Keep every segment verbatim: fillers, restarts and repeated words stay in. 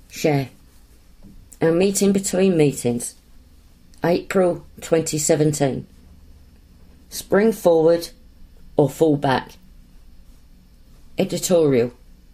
Share. Our meeting between meetings. April twenty seventeen. Spring forward or fall back. Editorial.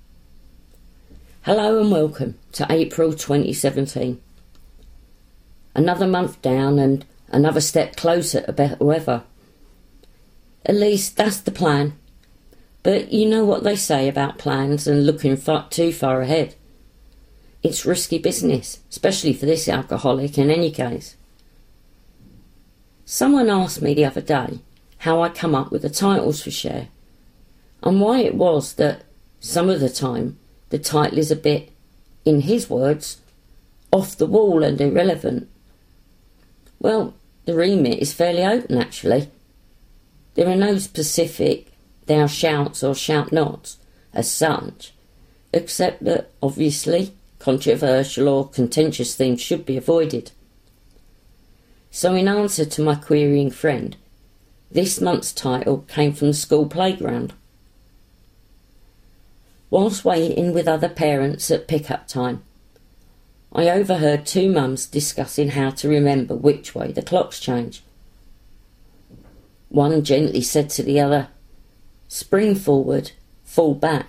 Hello and welcome to April twenty seventeen. Another month down and another step closer to better weather. At least that's the plan. But you know what they say about plans and looking far, too far ahead. It's risky business, especially for this alcoholic in any case. Someone asked me the other day how I come up with the titles for Share, and why it was that some of the time the title is a bit, in his words, off the wall and irrelevant. Well, the remit is fairly open actually. There are no specific thou shouts or shout nots as such, except that obviously controversial or contentious themes should be avoided. So in answer to my querying friend, this month's title came from the school playground. Whilst waiting with other parents at pick-up time, I overheard two mums discussing how to remember which way the clocks change. One gently said to the other, spring forward, fall back.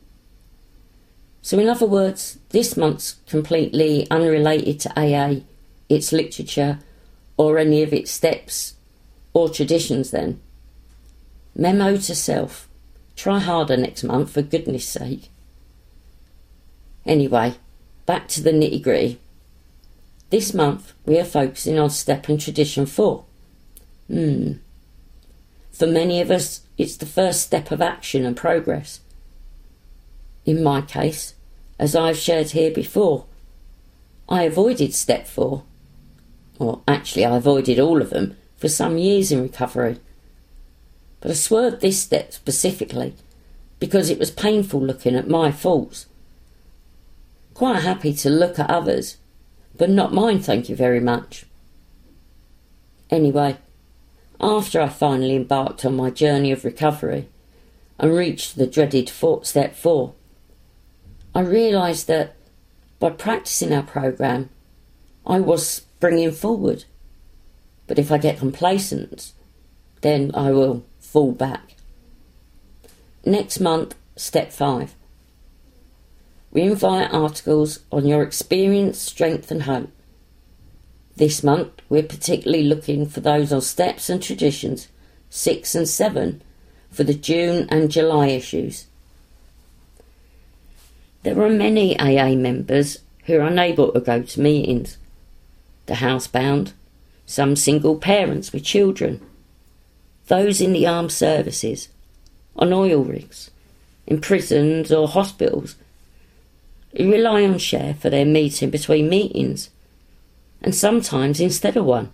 So in other words, this month's completely unrelated to A A, its literature, or any of its steps or traditions then. Memo to self, try harder next month for goodness sake. Anyway, back to the nitty gritty. This month we are focusing on step and tradition four. Hmm. For many of us, it's the first step of action and progress. In my case, as I've shared here before, I avoided step four. Or actually I avoided all of them for some years in recovery. But I swerved this step specifically because it was painful looking at my faults. Quite happy to look at others, but not mine, thank you very much. Anyway, after I finally embarked on my journey of recovery and reached the dreaded four, step four, I realised that by practising our programme, I was springing forward. But if I get complacent, then I will fall back. Next month, step five. We invite articles on your experience, strength and hope. This month, we're particularly looking for those on steps and traditions six and seven for the June and July issues. There are many A A members who are unable to go to meetings. The housebound, some single parents with children, those in the armed services, on oil rigs, in prisons or hospitals, who rely on Share for their meeting between meetings, and sometimes instead of one.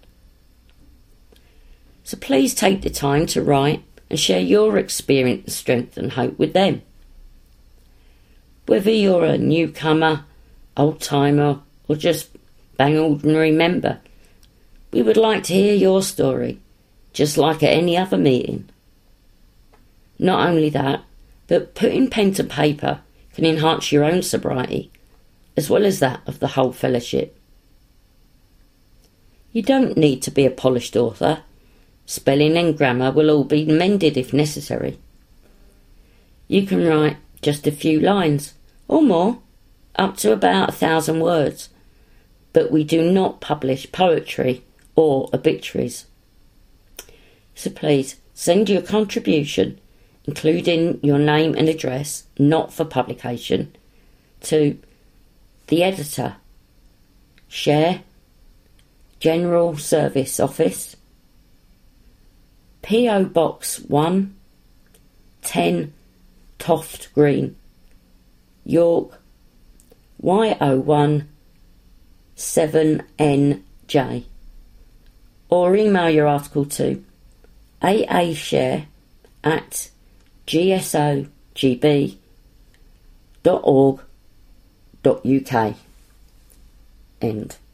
So please take the time to write and share your experience, strength and hope with them. Whether you're a newcomer, old-timer or just bang ordinary member, we would like to hear your story, just like at any other meeting. Not only that, but putting pen to paper can enhance your own sobriety, as well as that of the whole fellowship. You don't need to be a polished author. Spelling and grammar will all be mended if necessary. You can write just a few lines, or more, up to about a thousand words, but we do not publish poetry or obituaries. So please send your contribution, including your name and address, not for publication, to the editor, Share, General Service Office, P O Box one, ten Toft Green, York, Y O one seven N J, or email your article to aashare at g s o g b dot org dot u k. End.